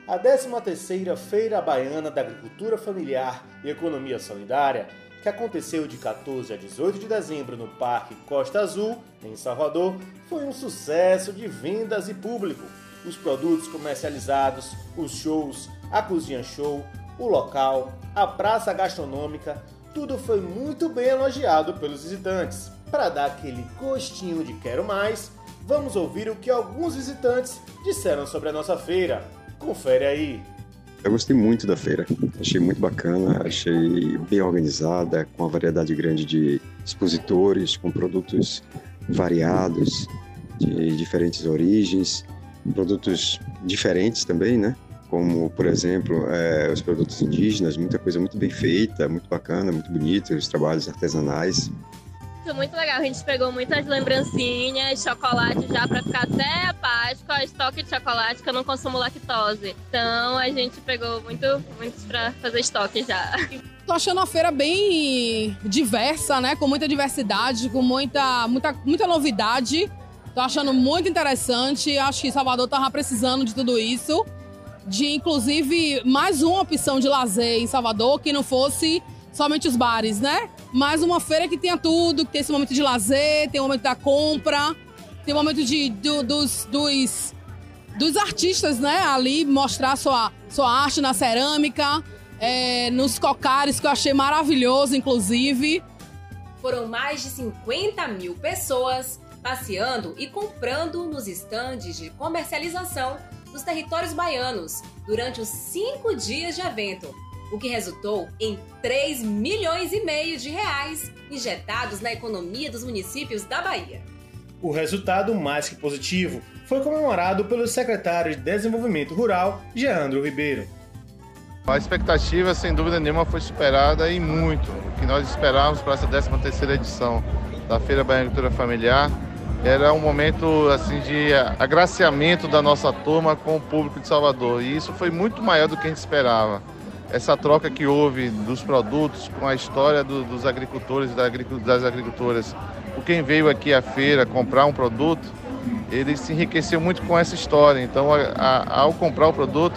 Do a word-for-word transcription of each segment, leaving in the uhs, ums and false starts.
a décima terceira Feira Baiana da Agricultura Familiar e Economia Solidária, que aconteceu de quatorze a dezoito de dezembro no Parque Costa Azul, em Salvador, foi um sucesso de vendas e público. Os produtos comercializados, os shows, a cozinha show, o local, a praça gastronômica, tudo foi muito bem elogiado pelos visitantes. Para dar aquele gostinho de quero mais, vamos ouvir o que alguns visitantes disseram sobre a nossa feira. Confere aí. Eu gostei muito da feira, achei muito bacana, achei bem organizada, com uma variedade grande de expositores, com produtos variados, de diferentes origens, produtos diferentes também, né? Como, por exemplo, é, os produtos indígenas, muita coisa muito bem feita, muito bacana, muito bonita, os trabalhos artesanais. Foi muito legal, a gente pegou muitas lembrancinhas, chocolate já para ficar até a Páscoa, estoque de chocolate que eu não consumo lactose. Então a gente pegou muito, muitos para fazer estoque já. Tô achando a feira bem diversa, né? Com muita diversidade, com muita, muita, muita novidade. Tô achando muito interessante, acho que Salvador tava precisando de tudo isso. De inclusive mais uma opção de lazer em Salvador que não fosse somente os bares, né? Mais uma feira que tenha tudo, que tem esse momento de lazer, tem o momento da compra, tem o momento de, do, dos, dos, dos artistas, né? Ali mostrar sua, sua arte na cerâmica, é, nos cocares, que eu achei maravilhoso, inclusive. Foram mais de cinquenta mil pessoas passeando e comprando nos estandes de comercialização dos territórios baianos durante os cinco dias de evento, o que resultou em três milhões e meio de reais injetados na economia dos municípios da Bahia. O resultado, mais que positivo, foi comemorado pelo secretário de Desenvolvimento Rural, Geandro Ribeiro. A expectativa, sem dúvida nenhuma, foi superada e muito. O que nós esperávamos para essa décima terceira edição da Feira Baiana de Agricultura Familiar era um momento assim, de agraciamento da nossa turma com o público de Salvador. E isso foi muito maior do que a gente esperava. Essa troca que houve dos produtos com a história do, dos agricultores e das agricultoras. Por quem veio aqui à feira comprar um produto, ele se enriqueceu muito com essa história. Então, a, a, ao comprar o produto,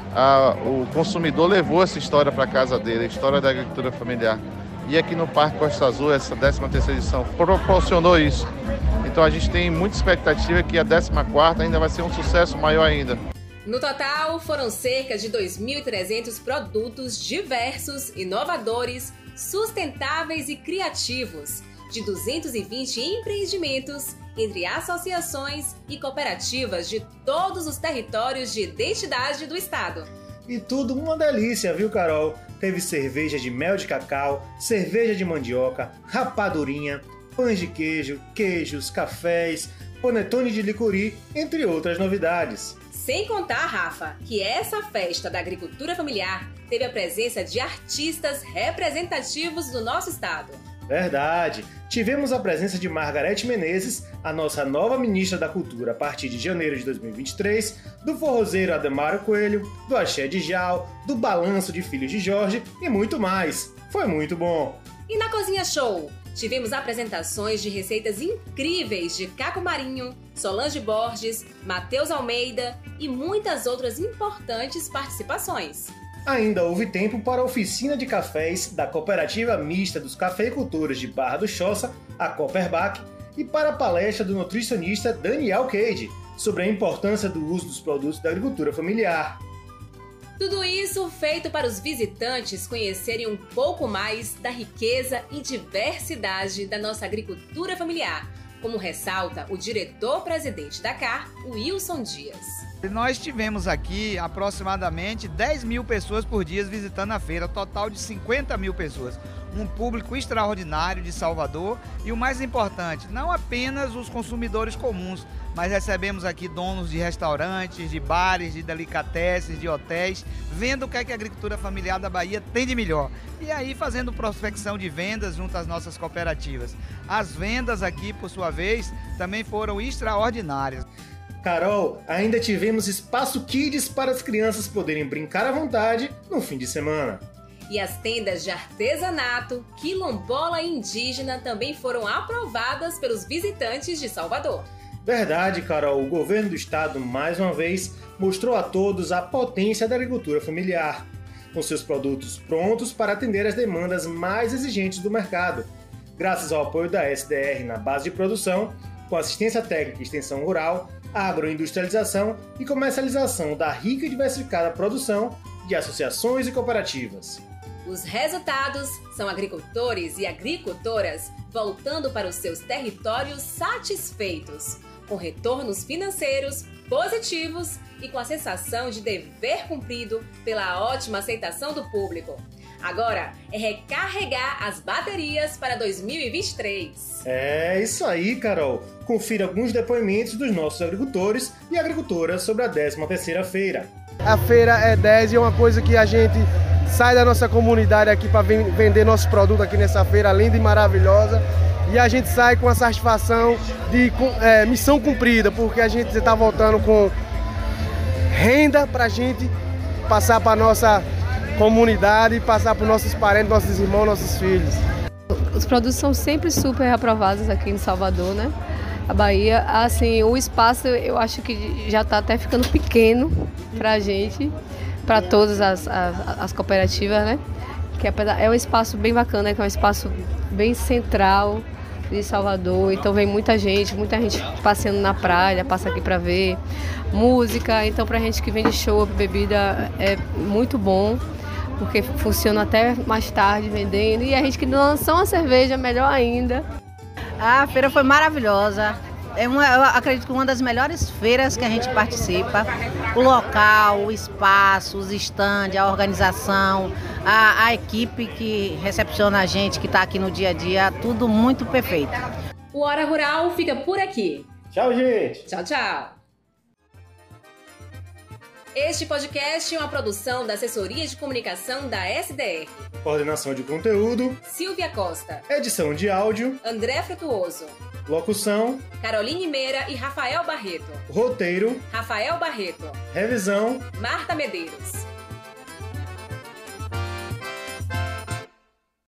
a, o consumidor levou essa história para casa dele, a história da agricultura familiar. E aqui no Parque Costa Azul, essa décima terceira edição, proporcionou isso. Então a gente tem muita expectativa que a décima quarta ainda vai ser um sucesso maior ainda. No total, foram cerca de dois mil e trezentos produtos diversos, inovadores, sustentáveis e criativos, de duzentos e vinte empreendimentos, entre associações e cooperativas de todos os territórios de identidade do estado. E tudo uma delícia, viu, Carol? Teve cerveja de mel de cacau, cerveja de mandioca, rapadurinha, pães de queijo, queijos, cafés, panetone de licuri, entre outras novidades. Sem contar, Rafa, que essa festa da agricultura familiar teve a presença de artistas representativos do nosso estado. Verdade! Tivemos a presença de Margarete Menezes, a nossa nova ministra da Cultura a partir de janeiro de dois mil e vinte e três, do forrozeiro Ademário Coelho, do axé de Jal, do balanço de Filhos de Jorge e muito mais. Foi muito bom! E na Cozinha Show? Tivemos apresentações de receitas incríveis de Caco Marinho, Solange Borges, Matheus Almeida e muitas outras importantes participações. Ainda houve tempo para a oficina de cafés da Cooperativa Mista dos Cafeicultores de Barra do Choça, a Cooperbach, e para a palestra do nutricionista Daniel Cade sobre a importância do uso dos produtos da agricultura familiar. Tudo isso feito para os visitantes conhecerem um pouco mais da riqueza e diversidade da nossa agricultura familiar, como ressalta o diretor-presidente da C A R, Wilson Dias. Nós tivemos aqui aproximadamente dez mil pessoas por dia visitando a feira, total de cinquenta mil pessoas. Um público extraordinário de Salvador e o mais importante, não apenas os consumidores comuns, mas recebemos aqui donos de restaurantes, de bares, de delicatessen, de hotéis, vendo o que, é que a agricultura familiar da Bahia tem de melhor. E aí fazendo prospecção de vendas junto às nossas cooperativas. As vendas aqui, por sua vez, também foram extraordinárias. Carol, ainda tivemos espaço Kids para as crianças poderem brincar à vontade no fim de semana. E as tendas de artesanato, quilombola e indígena também foram aprovadas pelos visitantes de Salvador. Verdade, Carol. O governo do estado, mais uma vez, mostrou a todos a potência da agricultura familiar, com seus produtos prontos para atender às demandas mais exigentes do mercado. Graças ao apoio da S D R na base de produção, com assistência técnica e extensão rural, agroindustrialização e comercialização da rica e diversificada produção de associações e cooperativas. Os resultados são agricultores e agricultoras voltando para os seus territórios satisfeitos, com retornos financeiros positivos e com a sensação de dever cumprido pela ótima aceitação do público. Agora é recarregar as baterias para dois mil e vinte e três. É isso aí, Carol. Confira alguns depoimentos dos nossos agricultores e agricultoras sobre a décima terceira feira. A feira é dez e é uma coisa que a gente sai da nossa comunidade aqui para vender nossos produtos aqui nessa feira linda e maravilhosa. E a gente sai com a satisfação de é, missão cumprida, porque a gente está voltando com renda para a gente passar para a nossa comunidade, passar para os nossos parentes, nossos irmãos, nossos filhos. Os produtos são sempre super aprovados aqui em Salvador, né? A Bahia, assim, o espaço eu acho que já está até ficando pequeno para a gente, para todas as, as, as cooperativas, né? Que é um espaço bem bacana, que é um espaço bem central de Salvador, então vem muita gente, muita gente passeando na praia, passa aqui para ver música, então pra gente que vende show, bebida é muito bom, porque funciona até mais tarde vendendo, e a gente que lançou uma cerveja, melhor ainda. A feira foi maravilhosa, é uma, eu acredito que uma das melhores feiras que a gente participa. O local, o espaço, os estandes, a organização, a, a equipe que recepciona a gente, que está aqui no dia a dia, tudo muito perfeito. O Hora Rural fica por aqui. Tchau, gente! Tchau, tchau! Este podcast é uma produção da Assessoria de Comunicação da S D R. Coordenação de conteúdo, Silvia Costa. Edição de áudio, André Frutuoso. Locução, Caroline Meira e Rafael Barreto. roteiro, Rafael Barreto. revisão, Marta Medeiros.